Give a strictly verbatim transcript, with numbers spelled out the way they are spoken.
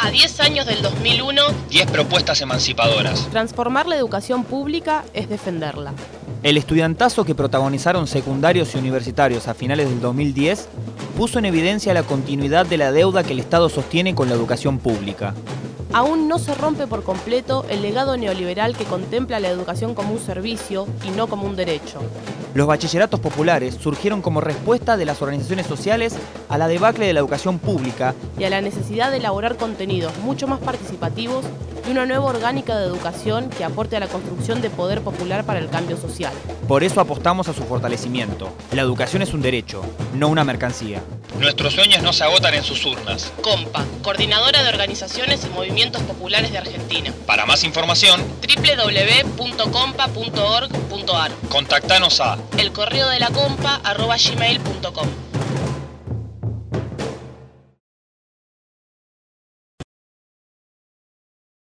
A diez años del dos mil uno, diez propuestas emancipadoras. Transformar la educación pública es defenderla. El estudiantazo que protagonizaron secundarios y universitarios a finales del dos mil diez puso en evidencia la continuidad de la deuda que el Estado sostiene con la educación pública. Aún no se rompe por completo el legado neoliberal que contempla la educación como un servicio y no como un derecho. Los bachilleratos populares surgieron como respuesta de las organizaciones sociales a la debacle de la educación pública y a la necesidad de elaborar contenidos mucho más participativos y una nueva orgánica de educación que aporte a la construcción de poder popular para el cambio social. Por eso apostamos a su fortalecimiento. La educación es un derecho, no una mercancía. Nuestros sueños no se agotan en sus urnas. COMPA, Coordinadora de Organizaciones y Movimientos Populares de Argentina. Para más información, doble u doble u doble u punto compa punto org punto ar. contactanos a el correo de la compa arroba gmail punto com.